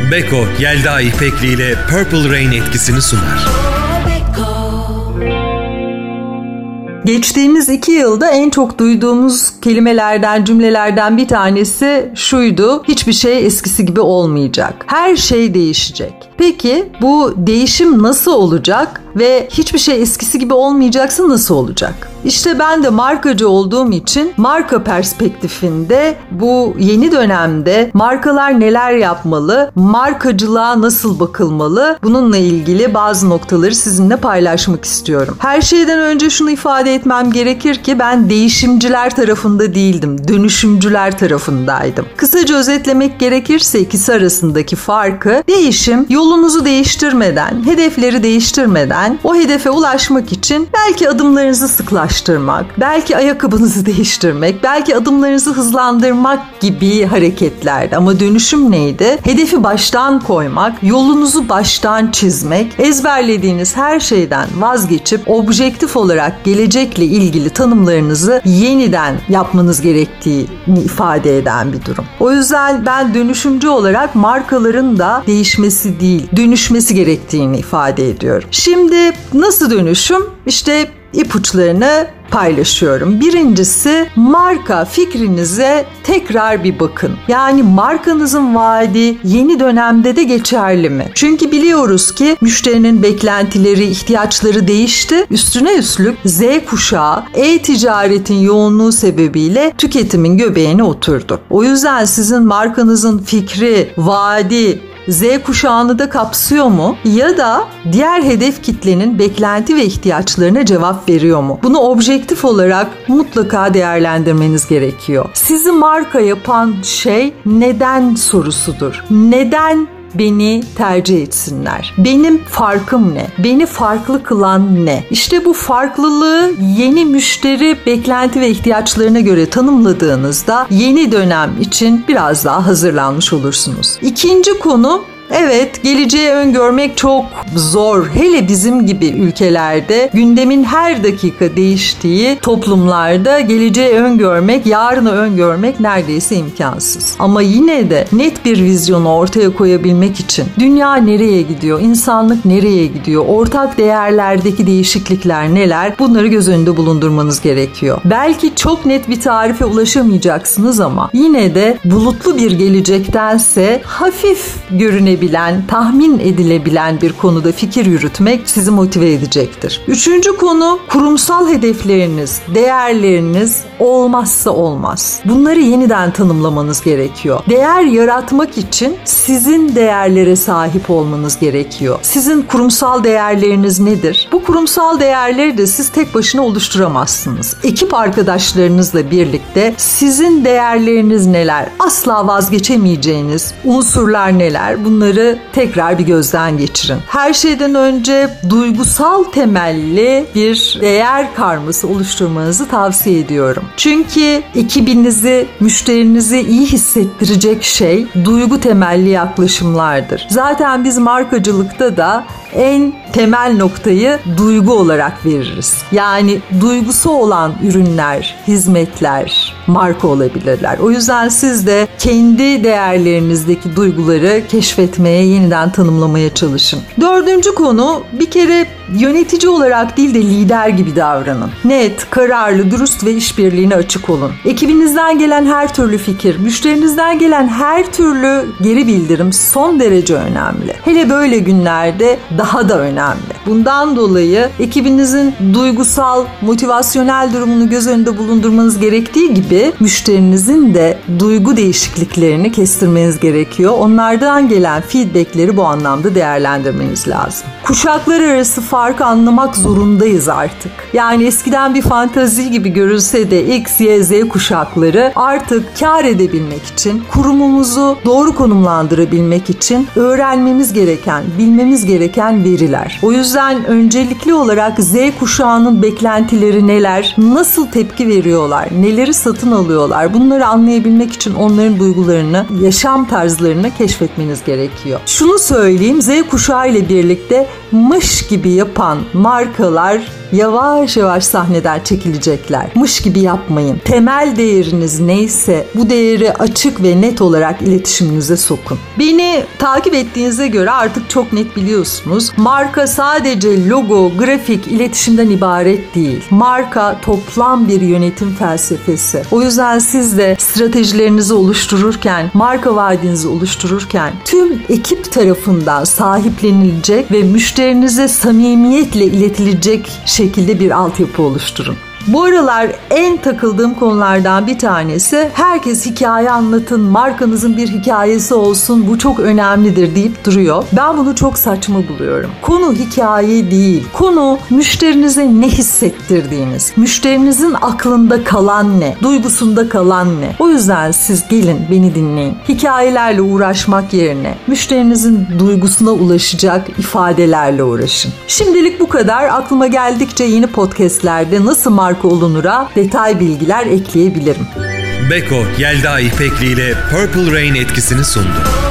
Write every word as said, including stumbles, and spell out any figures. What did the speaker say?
Beko, Yelda İpekli ile Purple Rain etkisini sunar. Geçtiğimiz iki yılda en çok duyduğumuz kelimelerden, cümlelerden bir tanesi şuydu: hiçbir şey eskisi gibi olmayacak. Her şey değişecek. Peki bu değişim nasıl olacak ve hiçbir şey eskisi gibi olmayacaksa nasıl olacak? İşte ben de markacı olduğum için marka perspektifinde bu yeni dönemde markalar neler yapmalı, markacılığa nasıl bakılmalı, bununla ilgili bazı noktaları sizinle paylaşmak istiyorum. Her şeyden önce şunu ifade etmem gerekir ki ben değişimciler tarafında değildim, dönüşümcüler tarafındaydım. Kısaca özetlemek gerekirse ikisi arasındaki farkı: değişim, yolunuzu değiştirmeden, hedefleri değiştirmeden o hedefe ulaşmak için belki adımlarınızı sıklaştırmak, belki ayakkabınızı değiştirmek, belki adımlarınızı hızlandırmak gibi hareketlerdi. Ama dönüşüm neydi? Hedefi baştan koymak, yolunuzu baştan çizmek, ezberlediğiniz her şeyden vazgeçip objektif olarak gelecekle ilgili tanımlarınızı yeniden yapmanız gerektiğini ifade eden bir durum. O yüzden ben dönüşümcü olarak markaların da değişmesi değil, dönüşmesi gerektiğini ifade ediyorum. Şimdi nasıl dönüşüm? İşte ipuçlarını paylaşıyorum. Birincisi, marka fikrinize tekrar bir bakın. Yani markanızın vaadi yeni dönemde de geçerli mi? Çünkü biliyoruz ki müşterinin beklentileri, ihtiyaçları değişti. Üstüne üstlük Z kuşağı e-ticaretin yoğunluğu sebebiyle tüketimin göbeğine oturdu. O yüzden sizin markanızın fikri, vaadi Z kuşağını da kapsıyor mu? Ya da diğer hedef kitlenin beklenti ve ihtiyaçlarına cevap veriyor mu? Bunu objektif olarak mutlaka değerlendirmeniz gerekiyor. Sizi marka yapan şey neden sorusudur. Neden beni tercih etsinler? Benim farkım ne? Beni farklı kılan ne? İşte bu farklılığı yeni müşteri beklenti ve ihtiyaçlarına göre tanımladığınızda yeni dönem için biraz daha hazırlanmış olursunuz. İkinci konu, evet, geleceği öngörmek çok zor. Hele bizim gibi ülkelerde gündemin her dakika değiştiği toplumlarda geleceği öngörmek, yarını öngörmek neredeyse imkansız. Ama yine de net bir vizyonu ortaya koyabilmek için dünya nereye gidiyor, insanlık nereye gidiyor, ortak değerlerdeki değişiklikler neler, bunları göz önünde bulundurmanız gerekiyor. Belki çok net bir tarife ulaşamayacaksınız ama yine de bulutlu bir gelecektense hafif görünebilir, bilen, tahmin edilebilen bir konuda fikir yürütmek sizi motive edecektir. Üçüncü konu, kurumsal hedefleriniz, değerleriniz olmazsa olmaz. Bunları yeniden tanımlamanız gerekiyor. Değer yaratmak için sizin değerlere sahip olmanız gerekiyor. Sizin kurumsal değerleriniz nedir? Bu kurumsal değerleri de siz tek başına oluşturamazsınız. Ekip arkadaşlarınızla birlikte sizin değerleriniz neler? Asla vazgeçemeyeceğiniz unsurlar neler? Bunları tekrar bir gözden geçirin. Her şeyden önce duygusal temelli bir değer karması oluşturmanızı tavsiye ediyorum. Çünkü ekibinizi, müşterinizi iyi hissettirecek şey duygu temelli yaklaşımlardır. Zaten biz markacılıkta da en temel noktayı duygu olarak veririz. Yani duygusu olan ürünler, hizmetler, marka olabilirler. O yüzden siz de kendi değerlerinizdeki duyguları keşfetmeye, yeniden tanımlamaya çalışın. Dördüncü konu, bir kere yönetici olarak değil de lider gibi davranın. Net, kararlı, dürüst ve işbirliğine açık olun. Ekibinizden gelen her türlü fikir, müşterinizden gelen her türlü geri bildirim son derece önemli. Hele böyle günlerde daha da önemli. Bundan dolayı ekibinizin duygusal, motivasyonel durumunu göz önünde bulundurmanız gerektiği gibi müşterinizin de duygu değişikliklerini kestirmeniz gerekiyor. Onlardan gelen feedbackleri bu anlamda değerlendirmeniz lazım. Kuşaklar arası farkı anlamak zorundayız artık. Yani eskiden bir fantazi gibi görülse de X, Y, Z kuşakları artık kar edebilmek için, kurumumuzu doğru konumlandırabilmek için öğrenmemiz gereken, bilmemiz gereken gelen veriler. O yüzden öncelikli olarak Z kuşağının beklentileri neler, nasıl tepki veriyorlar, neleri satın alıyorlar, bunları anlayabilmek için onların duygularını, yaşam tarzlarını keşfetmeniz gerekiyor. Şunu söyleyeyim, Z kuşağı ile birlikte mış gibi yapan markalar yavaş yavaş sahneden çekilecekler. Mış gibi yapmayın. Temel değeriniz neyse bu değeri açık ve net olarak iletişiminize sokun. Beni takip ettiğinize göre artık çok net biliyorsunuz. Marka sadece logo, grafik, iletişimden ibaret değil. Marka toplam bir yönetim felsefesi. O yüzden siz de stratejilerinizi oluştururken, marka vaadinizi oluştururken tüm ekip tarafından sahiplenilecek ve müşterinize samimiyetle iletilecek şekilde bir altyapı oluşturun. Bu aralar en takıldığım konulardan bir tanesi, herkes hikaye anlatın, markanızın bir hikayesi olsun, bu çok önemlidir deyip duruyor. Ben bunu çok saçma buluyorum. Konu hikaye değil. Konu müşterinize ne hissettirdiğiniz, müşterinizin aklında kalan ne, duygusunda kalan ne. O yüzden siz gelin beni dinleyin. Hikayelerle uğraşmak yerine müşterinizin duygusuna ulaşacak ifadelerle uğraşın. Şimdilik bu kadar. Aklıma geldikçe yeni podcastlerde nasıl marka olunura detay bilgiler ekleyebilirim. Beko, Yelda İpekli ile Purple Rain etkisini sundu.